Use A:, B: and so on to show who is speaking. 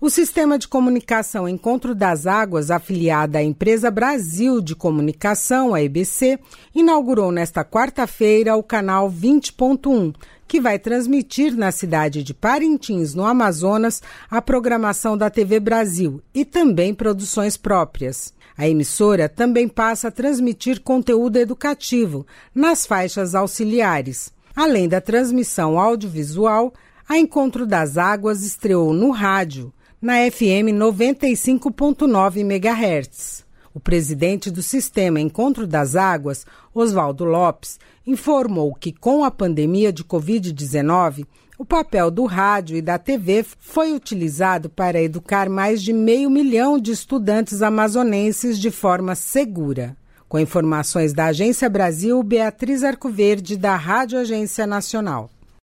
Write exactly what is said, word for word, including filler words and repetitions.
A: O Sistema de Comunicação Encontro das Águas, afiliada à Empresa Brasil de Comunicação, a E B C, inaugurou nesta quarta-feira o canal vinte ponto um, que vai transmitir na cidade de Parintins, no Amazonas, a programação da T V Brasil e também produções próprias. A emissora também passa a transmitir conteúdo educativo nas faixas auxiliares. Além da transmissão audiovisual, a Encontro das Águas estreou no rádio, na F M noventa e cinco ponto nove megahertz. O presidente do Sistema Encontro das Águas, Oswaldo Lopes, informou que com a pandemia de covid dezenove, o papel do rádio e da T V foi utilizado para educar mais de meio milhão de estudantes amazonenses de forma segura. Com informações da Agência Brasil, Beatriz Arcoverde, da Rádio Agência Nacional.